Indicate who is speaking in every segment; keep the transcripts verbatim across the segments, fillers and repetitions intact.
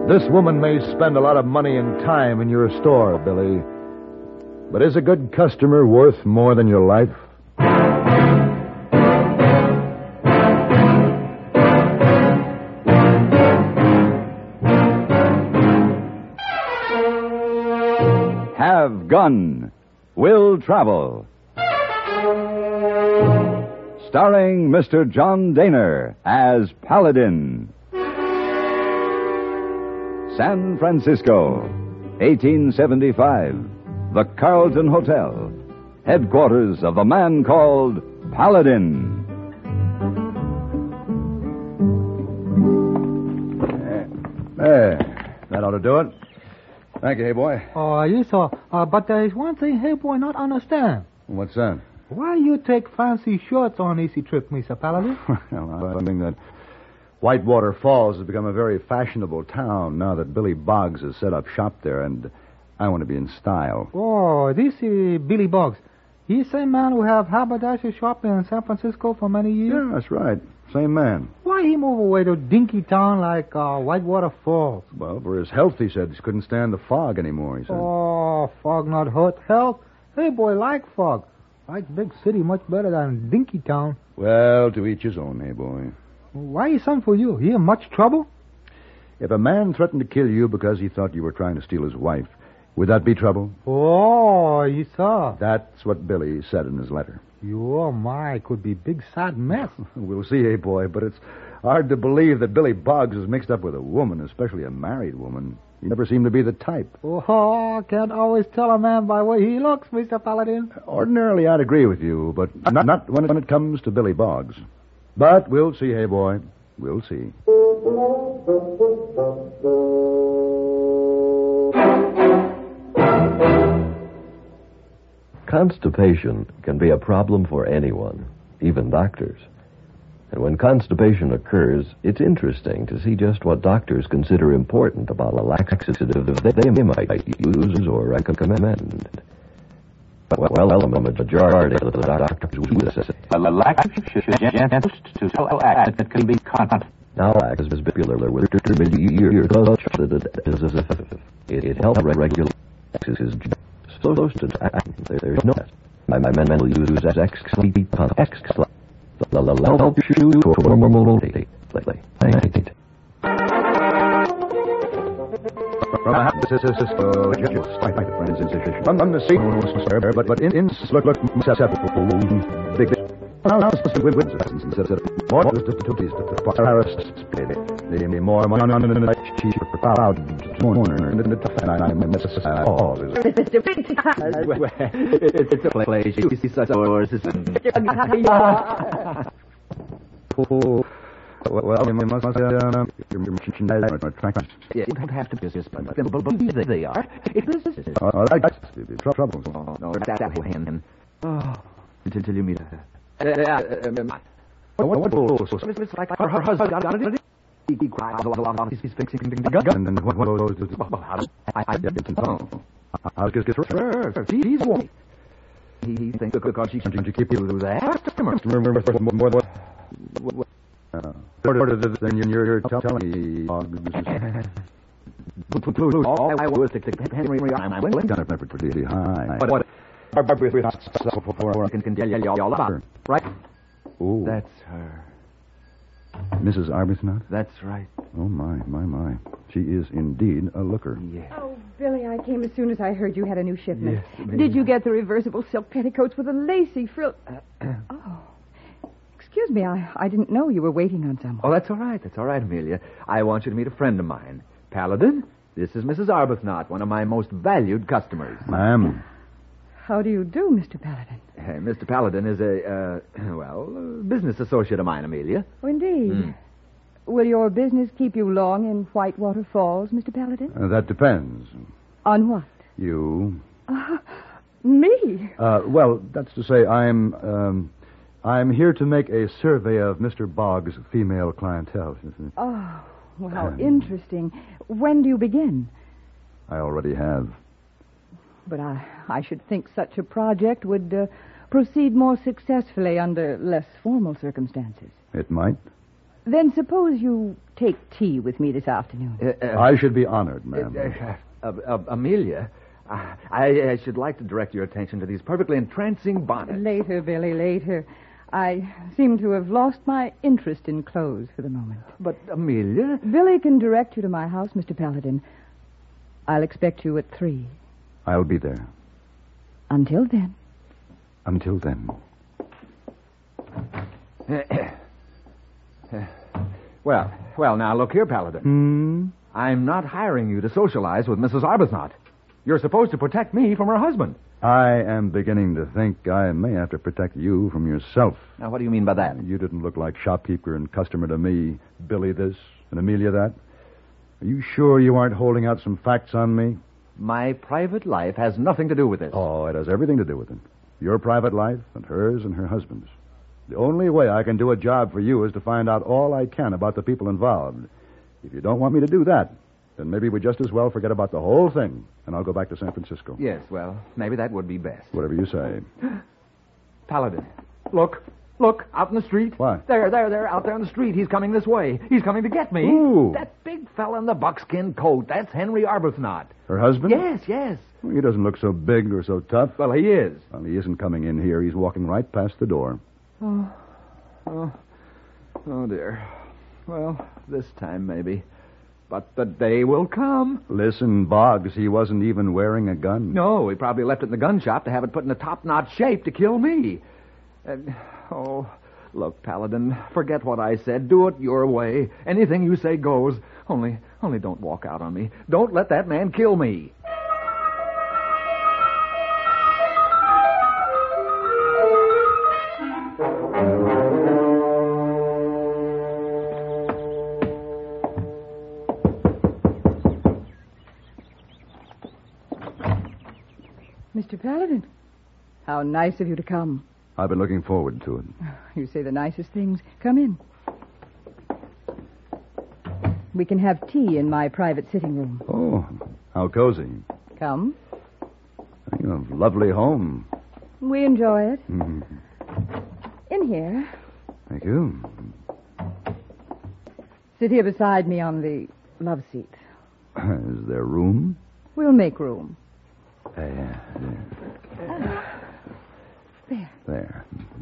Speaker 1: This woman may spend a lot of money and time in your store, Billy. But is a good customer worth more than your life?
Speaker 2: Have Gun. Will Travel. Starring Mister John Daner as Paladin. San Francisco, eighteen seventy-five. The Carlton Hotel, headquarters of the man called Paladin.
Speaker 1: There. That ought to do it. Thank you, hey boy.
Speaker 3: Oh, yes, sir. Uh, but there is one thing, hey boy, not understand.
Speaker 1: What's that?
Speaker 3: Why you take fancy shirts on easy trip, Mister Paladin?
Speaker 1: Well, I think that Whitewater Falls has become a very fashionable town now that Billy Boggs has set up shop there, and I want to be in style.
Speaker 3: Oh, this is Billy Boggs. He's the same man who have haberdasher shop in San Francisco for many years?
Speaker 1: Yeah, that's right. Same man.
Speaker 3: Why he move away to dinky town like uh, Whitewater Falls?
Speaker 1: Well, for his health, he said. He couldn't stand the fog anymore, he said.
Speaker 3: Oh, fog not hurt health. Hey, boy, like fog. Like big city much better than dinky town.
Speaker 1: Well, to each his own, hey boy.
Speaker 3: Why he sent for you? He in much trouble?
Speaker 1: If a man threatened to kill you because he thought you were trying to steal his wife, would that be trouble?
Speaker 3: Oh, you saw.
Speaker 1: That's what Billy said in his letter.
Speaker 3: Oh, my, could be big sad mess.
Speaker 1: We'll see, hey boy, but it's hard to believe that Billy Boggs is mixed up with a woman, especially a married woman. He never seemed to be the type.
Speaker 3: Oh, can't always tell a man by the way he looks, Mister Paladin.
Speaker 1: Ordinarily, I'd agree with you, but not, not when, it, when it comes to Billy Boggs. But we'll see, hey boy. We'll see.
Speaker 4: Constipation can be a problem for anyone, even doctors. And when constipation occurs, it's interesting to see just what doctors consider important about a laxative that they might use or recommend. Well, a majority of the doctors would say
Speaker 5: a laxative to act that can be content.
Speaker 4: Now, lax is bipolar with years it helps regulate his so there's no my mental use as X sleep X the help you to normality lately.
Speaker 1: From a Cisco, despite friends insufficient. From the sea, but but in in look look susceptible big. Now supposed to win wins instead of more difficulties to Paris the more money on the cheap proud mourner and the tough and I miss all is
Speaker 5: it's a place you see such horses and
Speaker 1: well, you must uh, your merchandise are attractive.
Speaker 5: Yeah, you don't have to business, but believe they are. It is.
Speaker 1: All right, trouble.
Speaker 5: Oh, no, that will hand. Oh, until you meet her. What? It's like her husband got it. He cries a lot on his fixing the gun.
Speaker 1: And then what goes to...
Speaker 5: I I didn't know.
Speaker 1: I'll just get
Speaker 5: her. He's one. He thinks because she can keep you there.
Speaker 1: Remember more than... Uh, then you're telling me...
Speaker 5: All I was to Henry, I'm willing.
Speaker 1: Done it pretty high. What?
Speaker 5: I can tell you all about her. Right?
Speaker 1: Ooh.
Speaker 5: That's her.
Speaker 1: Missus Arbuthnot?
Speaker 5: That's right.
Speaker 1: Oh, my, my, my. She is indeed a looker.
Speaker 5: Yes.
Speaker 6: Oh, Billy, I came as soon as I heard you had a new shipment.
Speaker 5: Yes,
Speaker 6: Did you get the reversible silk petticoats with a lacy frill? Oh. Excuse me, I, I didn't know you were waiting on someone.
Speaker 5: Oh, that's all right. That's all right, Amelia. I want you to meet a friend of mine. Paladin, this is Missus Arbuthnot, one of my most valued customers.
Speaker 1: Ma'am.
Speaker 6: How do you do, Mister Paladin?
Speaker 5: Uh, Mister Paladin is a, uh, well, a business associate of mine, Amelia.
Speaker 6: Oh, indeed.
Speaker 5: Mm.
Speaker 6: Will your business keep you long in Whitewater Falls, Mister Paladin?
Speaker 1: Uh, that depends.
Speaker 6: On what?
Speaker 1: You.
Speaker 6: Uh, me?
Speaker 1: Uh, well, that's to say, I'm, um, I'm here to make a survey of Mister Boggs' female clientele.
Speaker 6: Oh, well, how um, interesting. When do you begin?
Speaker 1: I already have.
Speaker 6: But I, I should think such a project would uh, proceed more successfully under less formal circumstances.
Speaker 1: It might.
Speaker 6: Then suppose you take tea with me this afternoon.
Speaker 5: Uh, uh,
Speaker 1: I should be honored,
Speaker 5: uh,
Speaker 1: ma'am.
Speaker 5: uh, uh, uh, Amelia, uh, I, I should like to direct your attention to these perfectly entrancing bonnets.
Speaker 6: Later, Billy, later. I seem to have lost my interest in clothes for the moment.
Speaker 5: But, Amelia...
Speaker 6: Billy can direct you to my house, Mister Paladin. I'll expect you at three.
Speaker 1: I'll be there.
Speaker 6: Until then.
Speaker 1: Until then.
Speaker 5: well, well, now, look here, Paladin.
Speaker 1: Hmm?
Speaker 5: I'm not hiring you to socialize with Missus Arbuthnot. You're supposed to protect me from her husband.
Speaker 1: I am beginning to think I may have to protect you from yourself.
Speaker 5: Now, what do you mean by that?
Speaker 1: You didn't look like shopkeeper and customer to me, Billy this and Amelia that. Are you sure you aren't holding out some facts on me?
Speaker 5: My private life has nothing to do with this.
Speaker 1: Oh, it has everything to do with it. Your private life and hers and her husband's. The only way I can do a job for you is to find out all I can about the people involved. If you don't want me to do that, then maybe we just as well forget about the whole thing, and I'll go back to San Francisco.
Speaker 5: Yes, well, maybe that would be best.
Speaker 1: Whatever you say.
Speaker 5: Paladin, look, look, out in the street.
Speaker 1: What?
Speaker 5: There, there, there, out there in the street. He's coming this way. He's coming to get me.
Speaker 1: Ooh.
Speaker 5: That big fella in the buckskin coat, that's Henry Arbuthnot.
Speaker 1: Her husband?
Speaker 5: Yes, yes.
Speaker 1: Well, he doesn't look so big or so tough.
Speaker 5: Well, he is.
Speaker 1: Well, he isn't coming in here. He's walking right past the door.
Speaker 5: Oh, oh, oh, dear. Well, this time maybe. But the day will come.
Speaker 1: Listen, Boggs, he wasn't even wearing a gun.
Speaker 5: No, he probably left it in the gun shop to have it put in a top-notch shape to kill me. And, oh, look, Paladin, forget what I said. Do it your way. Anything you say goes. Only, only don't walk out on me. Don't let that man kill me.
Speaker 6: Mister Paladin, how nice of you to come.
Speaker 1: I've been looking forward to it.
Speaker 6: You say the nicest things. Come in. We can have tea in my private sitting room.
Speaker 1: Oh, how cozy.
Speaker 6: Come.
Speaker 1: You have a lovely home.
Speaker 6: We enjoy it.
Speaker 1: Mhm.
Speaker 6: In here.
Speaker 1: Thank you.
Speaker 6: Sit here beside me on the love seat.
Speaker 1: Is there room?
Speaker 6: We'll make room.
Speaker 1: There.
Speaker 6: There.
Speaker 1: There.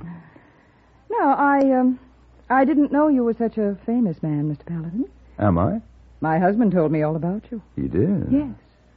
Speaker 6: Now, I, um, I didn't know you were such a famous man, Mister Paladin.
Speaker 1: Am I?
Speaker 6: My husband told me all about you.
Speaker 1: He did?
Speaker 6: Yes.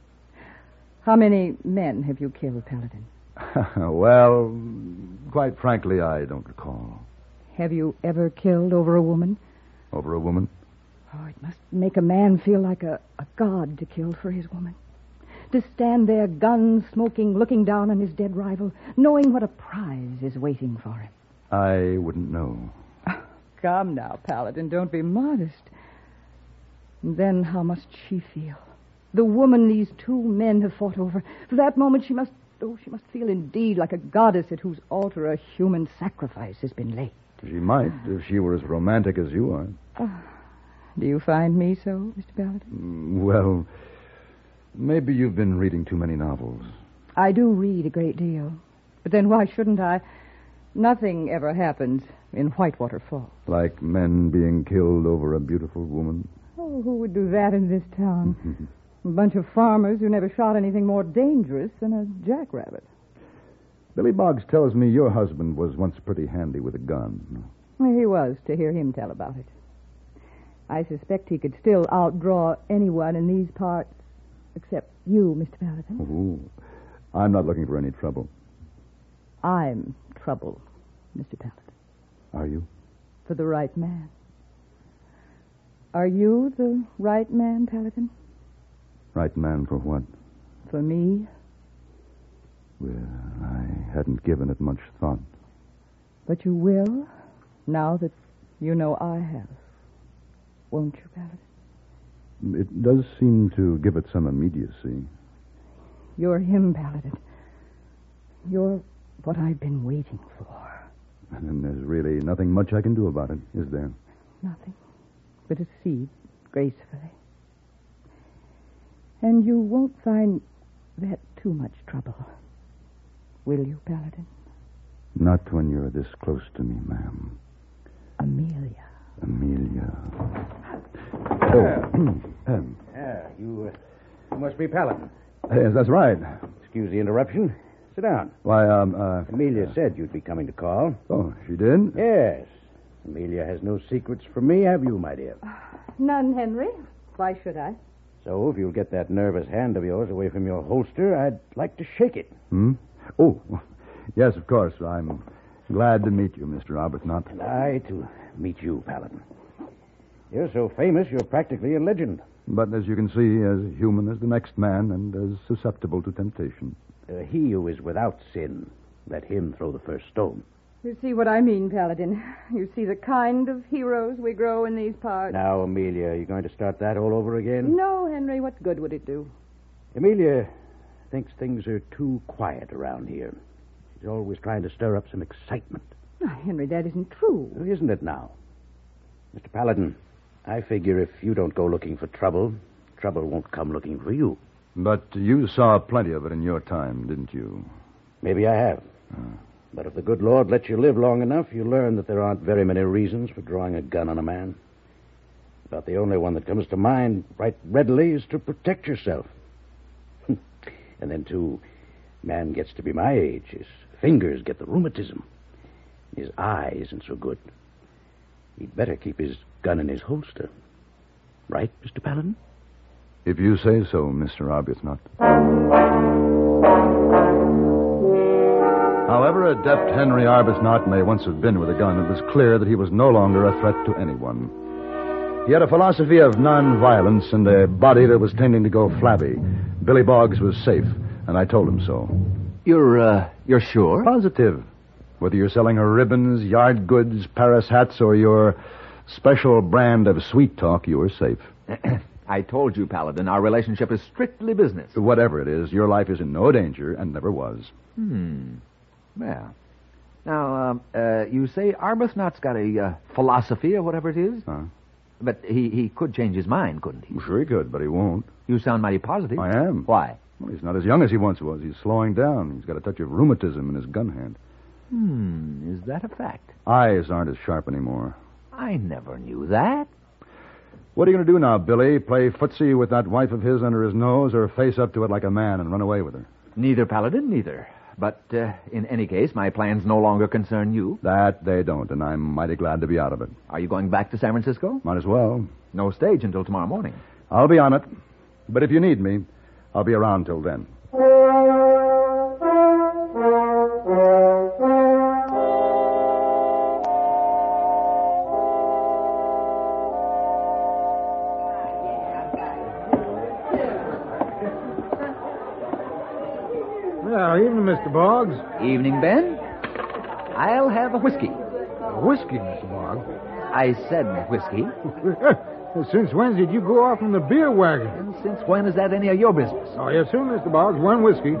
Speaker 6: How many men have you killed, Paladin?
Speaker 1: Well, quite frankly, I don't recall.
Speaker 6: Have you ever killed over a woman?
Speaker 1: Over a woman?
Speaker 6: Oh, it must make a man feel like a, a god to kill for his woman. To stand there, gun smoking, looking down on his dead rival, knowing what a prize is waiting for him.
Speaker 1: I wouldn't know.
Speaker 6: Come now, Paladin, don't be modest. And then how must she feel? The woman these two men have fought over. For that moment she must, oh, she must feel indeed like a goddess at whose altar a human sacrifice has been laid.
Speaker 1: She might, if she were as romantic as you are.
Speaker 6: Oh, do you find me so, Mister Paladin?
Speaker 1: Mm, Well, maybe you've been reading too many novels.
Speaker 6: I do read a great deal. But then why shouldn't I? Nothing ever happens in Whitewater Falls.
Speaker 1: Like men being killed over a beautiful woman.
Speaker 6: Oh, who would do that in this town? A bunch of farmers who never shot anything more dangerous than a jackrabbit.
Speaker 1: Billy Boggs tells me your husband was once pretty handy with a gun.
Speaker 6: Well, he was, to hear him tell about it. I suspect he could still outdraw anyone in these parts, except you, Mister Paladin.
Speaker 1: Ooh, I'm not looking for any trouble.
Speaker 6: I'm trouble, Mister Paladin.
Speaker 1: Are you?
Speaker 6: For the right man. Are you the right man, Paladin?
Speaker 1: Right man for what?
Speaker 6: For me?
Speaker 1: Well, I hadn't given it much thought.
Speaker 6: But you will, now that you know I have. Won't you, Paladin?
Speaker 1: It does seem to give it some immediacy.
Speaker 6: You're him, Paladin. You're what I've been waiting for.
Speaker 1: And there's really nothing much I can do about it, is there?
Speaker 6: Nothing but to cede gracefully. And you won't find that too much trouble. Will you, Paladin?
Speaker 1: Not when you're this close to me, ma'am.
Speaker 6: Amelia.
Speaker 1: Amelia. Oh. um,
Speaker 7: Yeah, you, uh, you must be Paladin.
Speaker 1: yes, that's right.
Speaker 7: Excuse the interruption. Sit down.
Speaker 1: Why, um, uh...
Speaker 7: Amelia said you'd be coming to call.
Speaker 1: Oh, she did?
Speaker 7: Yes. Amelia has no secrets from me, have you, my dear?
Speaker 6: None, Henry. Why should I?
Speaker 7: So, if you'll get that nervous hand of yours away from your holster, I'd like to shake it.
Speaker 1: Hmm? Oh, yes, of course. I'm glad to meet you, Mister Arbuthnot.
Speaker 7: And I to meet you, Paladin. You're so famous, you're practically a legend.
Speaker 1: But as you can see, as human as the next man and as susceptible to temptation.
Speaker 7: Uh, he who is without sin, let him throw the first stone.
Speaker 6: You see what I mean, Paladin. You see the kind of heroes we grow in these parts.
Speaker 7: Now, Amelia, are you going to start that all over again?
Speaker 6: No, Henry, what good would it do?
Speaker 7: Amelia thinks things are too quiet around here. She's always trying to stir up some excitement.
Speaker 6: Oh, Henry, that isn't true.
Speaker 7: Isn't it now? Mister Paladin, I figure if you don't go looking for trouble, trouble won't come looking for you.
Speaker 1: But you saw plenty of it in your time, didn't you?
Speaker 7: Maybe I have. Uh. But if the good Lord lets you live long enough, you learn that there aren't very many reasons for drawing a gun on a man. About the only one that comes to mind right readily is to protect yourself. And then, too, man gets to be my age. His fingers get the rheumatism. His eye isn't so good. He'd better keep his gun in his holster. Right, Mister Paladin?
Speaker 1: If you say so, Mister Arbuthnot. However adept Henry Arbuthnot may once have been with a gun, it was clear that he was no longer a threat to anyone. He had a philosophy of non-violence and a body that was tending to go flabby. Billy Boggs was safe, and I told him so.
Speaker 5: You're, uh, you're sure?
Speaker 1: Positive. Whether you're selling her ribbons, yard goods, Paris hats, or your special brand of sweet talk, you are safe.
Speaker 5: I told you, Paladin, our relationship is strictly business.
Speaker 1: Whatever it is, your life is in no danger and never was.
Speaker 5: Hmm. Well, now, um, uh, you say Arbuthnot's got a uh, philosophy or whatever it is?
Speaker 1: Huh?
Speaker 5: But he, he could change his mind, couldn't he?
Speaker 1: Well, sure he could, but he won't.
Speaker 5: You sound mighty positive.
Speaker 1: I am.
Speaker 5: Why?
Speaker 1: Well, he's not as young as he once was. He's slowing down. He's got a touch of rheumatism in his gun hand.
Speaker 5: Hmm, is that a fact?
Speaker 1: Eyes aren't as sharp anymore.
Speaker 5: I never knew that.
Speaker 1: What are you going to do now, Billy? Play footsie with that wife of his under his nose or face up to it like a man and run away with her?
Speaker 5: Neither, Paladin, neither. But uh, in any case, my plans no longer concern you.
Speaker 1: That they don't, and I'm mighty glad to be out of it.
Speaker 5: Are you going back to San Francisco?
Speaker 1: Might as well.
Speaker 5: No stage until tomorrow morning.
Speaker 1: I'll be on it. But if you need me, I'll be around till then.
Speaker 3: Well, evening, Mister Boggs.
Speaker 5: Evening, Ben. I'll have a whiskey.
Speaker 3: A whiskey, Mister Boggs.
Speaker 5: I said whiskey.
Speaker 3: Since when did you go off in the beer wagon?
Speaker 5: And since when is that any of your business?
Speaker 3: Oh, yes, sir, Mister Boggs. One whiskey.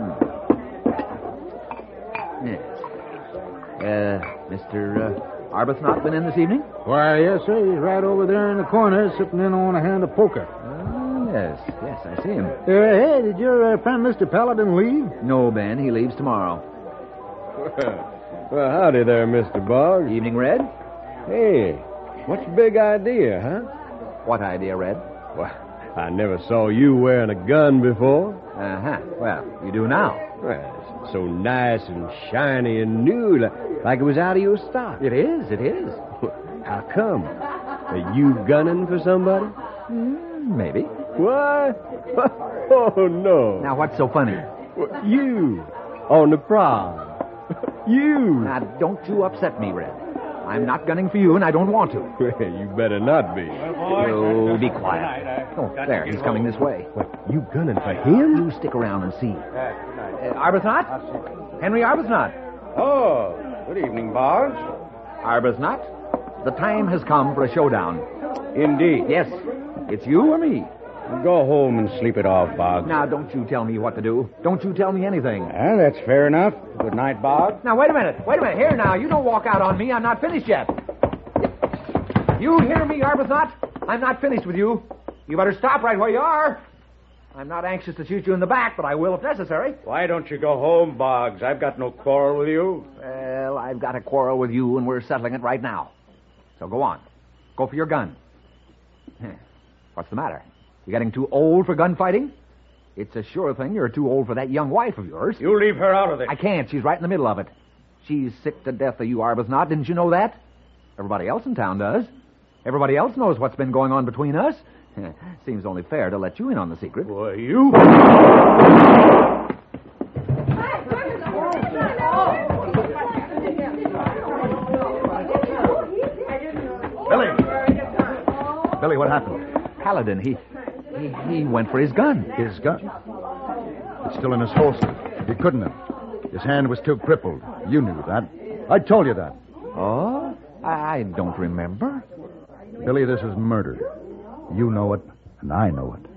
Speaker 5: Yes. Uh, Mister Uh, Arbuthnot been in this evening?
Speaker 3: Why, yes, sir. He's right over there in the corner, sitting in on a hand of poker.
Speaker 5: Oh, yes. Yes, I see him.
Speaker 3: Uh, hey, did your uh, friend Mister Paladin leave?
Speaker 5: No, Ben. He leaves tomorrow.
Speaker 8: Well, howdy there, Mister Boggs.
Speaker 5: Evening, Red.
Speaker 8: Hey, what's your big idea, huh?
Speaker 5: What idea, Red?
Speaker 8: Well, I never saw you wearing a gun before.
Speaker 5: Uh-huh. Well, you do now.
Speaker 8: Well, it's so nice and shiny and new, like, like it was out of your stock.
Speaker 5: It is, it is.
Speaker 8: How come? Are you gunning for somebody?
Speaker 5: Mm, maybe.
Speaker 8: What? Oh, no.
Speaker 5: Now, what's so funny?
Speaker 8: Well, you, on the prowl. You.
Speaker 5: Now, don't you upset me, Red. I'm not gunning for you, and I don't want to.
Speaker 8: Well, you better not be.
Speaker 5: Oh, be quiet. Oh, there, he's coming this way.
Speaker 8: What, you gunning for him?
Speaker 5: You stick around and see. Uh, Arbuthnot? Henry Arbuthnot.
Speaker 7: Oh, good evening, Boggs.
Speaker 5: Arbuthnot, the time has come for a showdown.
Speaker 7: Indeed.
Speaker 5: Yes, it's you or me.
Speaker 7: Go home and sleep it off, Boggs.
Speaker 5: Now, don't you tell me what to do. Don't you tell me anything.
Speaker 7: Well, that's fair enough. Good night, Boggs.
Speaker 5: Now, wait a minute. Wait a minute. Here, now. You don't walk out on me. I'm not finished yet. You hear me, Arbuthnot? I'm not finished with you. You better stop right where you are. I'm not anxious to shoot you in the back, but I will if necessary.
Speaker 7: Why don't you go home, Boggs? I've got no quarrel with you.
Speaker 5: Well, I've got a quarrel with you, and we're settling it right now. So go on. Go for your gun. What's the matter? You getting too old for gunfighting? It's a sure thing you're too old for that young wife of yours.
Speaker 8: You leave her out of this.
Speaker 5: I can't. She's right in the middle of it. She's sick to death of you, Arbuthnot. Didn't you know that? Everybody else in town does. Everybody else knows what's been going on between us. Seems only fair to let you in on the secret.
Speaker 8: Boy, you...
Speaker 1: Billy! Billy, what happened?
Speaker 5: Paladin, he, he he went for his gun.
Speaker 1: His gun? It's still in his holster. He couldn't have. His hand was too crippled. You knew that. I told you that.
Speaker 5: Oh? I, I don't remember.
Speaker 1: Billy, this is murder. You know it, and I know it.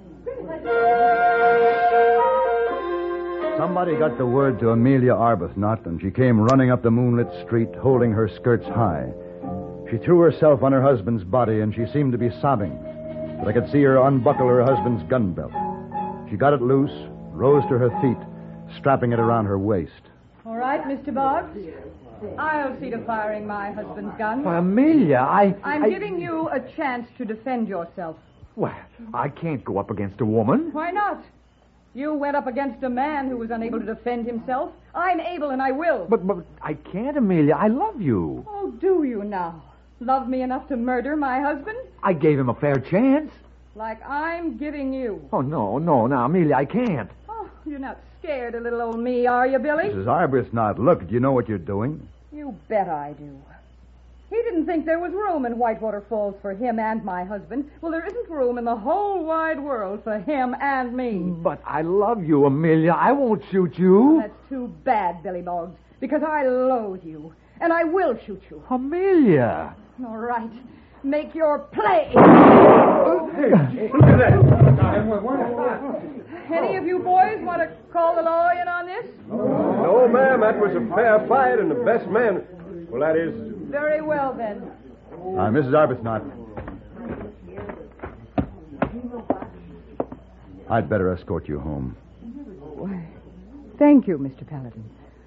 Speaker 1: Somebody got the word to Amelia Arbuthnot, and she came running up the moonlit street, holding her skirts high. She threw herself on her husband's body, and she seemed to be sobbing. But I could see her unbuckle her husband's gun belt. She got it loose, rose to her feet, strapping it around her waist.
Speaker 6: All right, Mister Boggs. I'll see to firing my husband's gun.
Speaker 5: Why, Amelia, I...
Speaker 6: I'm
Speaker 5: I...
Speaker 6: giving you a chance to defend yourself.
Speaker 5: Well, I can't go up against a woman.
Speaker 6: Why not? You went up against a man who was unable to defend himself. I'm able and I will.
Speaker 5: But, but I can't, Amelia. I love you.
Speaker 6: Oh, do you now? Love me enough to murder my husband?
Speaker 5: I gave him a fair chance.
Speaker 6: Like I'm giving you.
Speaker 5: Oh, no, no, now, Amelia, I can't.
Speaker 6: Oh, you're not scared of little old me, are you, Billy?
Speaker 1: Missus Arbuthnot, look, do you know what you're doing?
Speaker 6: You bet I do. He didn't think there was room in Whitewater Falls for him and my husband. Well, there isn't room in the whole wide world for him and me.
Speaker 5: But I love you, Amelia. I won't shoot you.
Speaker 6: Well, that's too bad, Billy Boggs, because I loathe you, and I will shoot you.
Speaker 5: Amelia.
Speaker 6: All right. Make your play.
Speaker 8: Hey, look at that.
Speaker 6: Any of you boys want to call the law in on this?
Speaker 8: No, ma'am, that was a fair fight, and the best man... Well, that is...
Speaker 6: Very well, then.
Speaker 1: Uh, Missus Arbuthnot. I'd better escort you home.
Speaker 6: Why, thank you, Mister Paladin.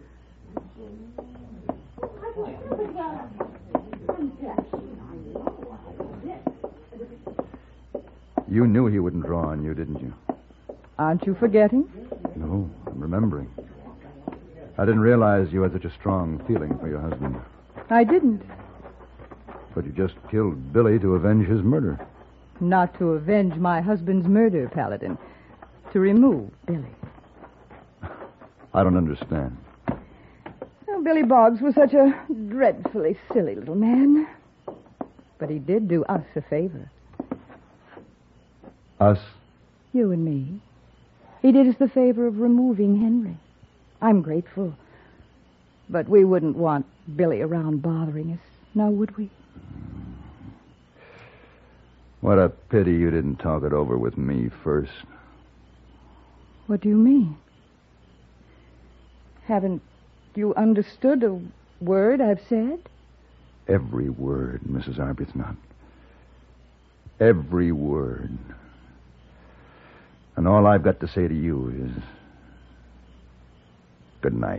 Speaker 1: You knew he wouldn't draw on you, didn't you?
Speaker 6: Aren't you forgetting?
Speaker 1: No, I'm remembering. I didn't realize you had such a strong feeling for your husband.
Speaker 6: I didn't.
Speaker 1: But you just killed Billy to avenge his murder.
Speaker 6: Not to avenge my husband's murder, Paladin. To remove Billy.
Speaker 1: I don't understand.
Speaker 6: Well, Billy Boggs was such a dreadfully silly little man. But he did do us a favor.
Speaker 1: Us?
Speaker 6: You and me. He did us the favor of removing Henry. I'm grateful. But we wouldn't want Billy around bothering us, now would we?
Speaker 1: What a pity you didn't talk it over with me first.
Speaker 6: What do you mean? Haven't you understood a word I've said?
Speaker 1: Every word, Missus Arbuthnot. Every word. And all I've got to say to you is... good night.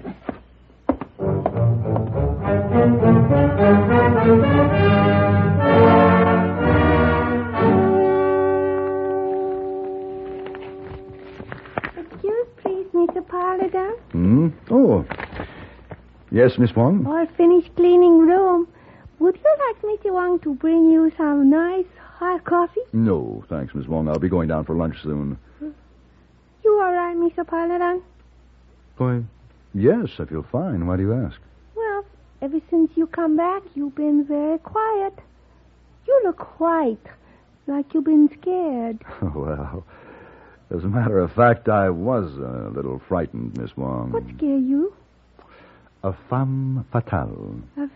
Speaker 9: Excuse, please, Mister Paladin.
Speaker 1: Hmm? Oh. Yes, Miss Wong?
Speaker 9: All finished cleaning room. Would you like Mister Wong to bring you some nice hot coffee?
Speaker 1: No, thanks, Miss Wong. I'll be going down for lunch soon.
Speaker 9: You all right, Mister Paladin?
Speaker 1: Why, yes, I feel fine. Why do you ask?
Speaker 9: Well, ever since you come back, you've been very quiet. You look white, like you've been scared.
Speaker 1: Well, as a matter of fact, I was a little frightened, Miss Wong.
Speaker 9: What scared you?
Speaker 1: A femme fatale.
Speaker 9: Uh,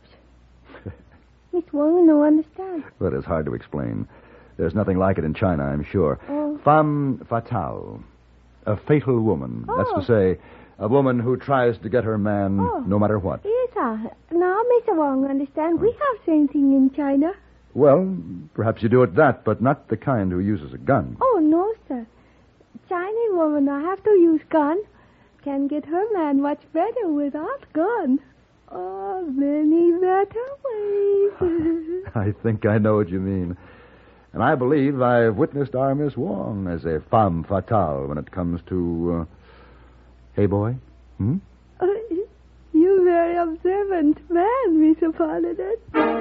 Speaker 9: Miss Wong, no understand.
Speaker 1: But it's hard to explain. There's nothing like it in China, I'm sure.
Speaker 9: Oh.
Speaker 1: Femme fatale. A fatal woman.
Speaker 9: Oh.
Speaker 1: That's to say, a woman who tries to get her man
Speaker 9: Oh.
Speaker 1: no matter what.
Speaker 9: Yes, sir. Now, Mister Wong, understand, we have same thing in China.
Speaker 1: Well, perhaps you do it that, but not the kind who uses a gun.
Speaker 9: Oh, no, sir. Chinese woman I have to use gun. Can get her man much better without gun. Oh, many better ways.
Speaker 1: I think I know what you mean. And I believe I've witnessed our Miss Wong as a femme fatale when it comes to... Uh... Hey, boy? Hmm?
Speaker 9: Uh, you're a very observant man, Mister Paladin.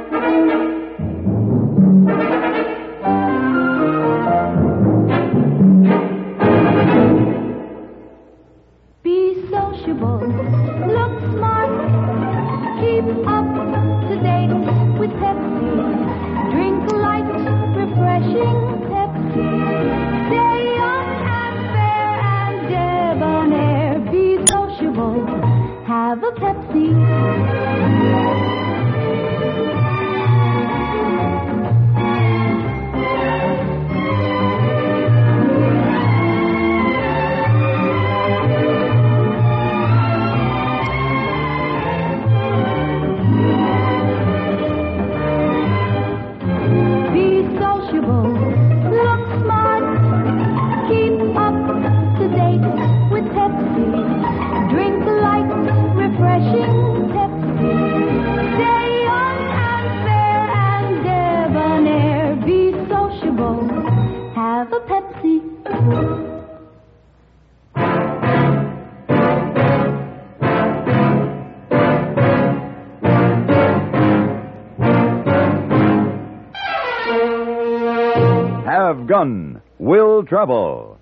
Speaker 10: Be sociable, look smart, keep up to date with Pepsi. Drink light, refreshing Pepsi. Stay young and fair and debonair. Be sociable, have a Pepsi. Have a Pepsi.
Speaker 2: Have Gun, Will Travel.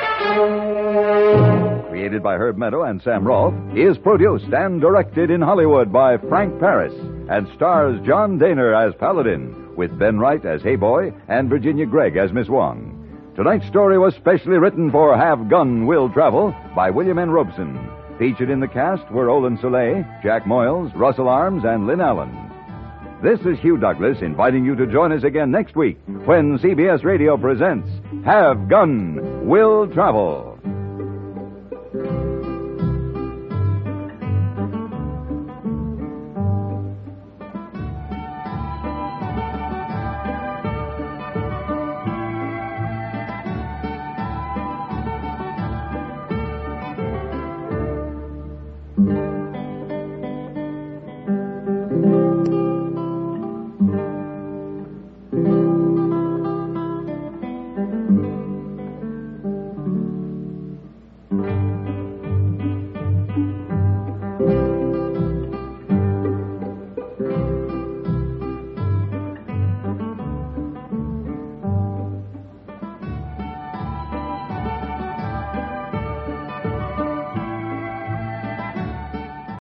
Speaker 2: Created by Herb Meadow and Sam Rolfe, is produced and directed in Hollywood by Frank Paris and stars John Daner as Paladin, with Ben Wright as Hey Boy and Virginia Gregg as Miss Wong. Tonight's story was specially written for Have Gun, Will Travel by William N. Robeson. Featured in the cast were Olin Soleil, Jack Moyles, Russell Arms, and Lynn Allen. This is Hugh Douglas inviting you to join us again next week when C B S Radio presents Have Gun, Will Travel.